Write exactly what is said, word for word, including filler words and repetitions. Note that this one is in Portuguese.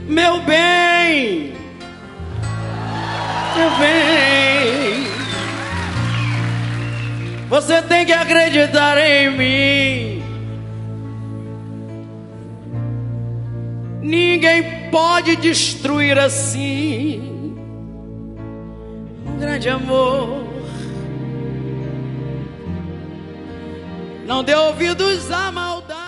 Meu bem, meu bem, você tem que acreditar em mim. Ninguém pode destruir assim um grande amor. Não dê ouvidos à maldade.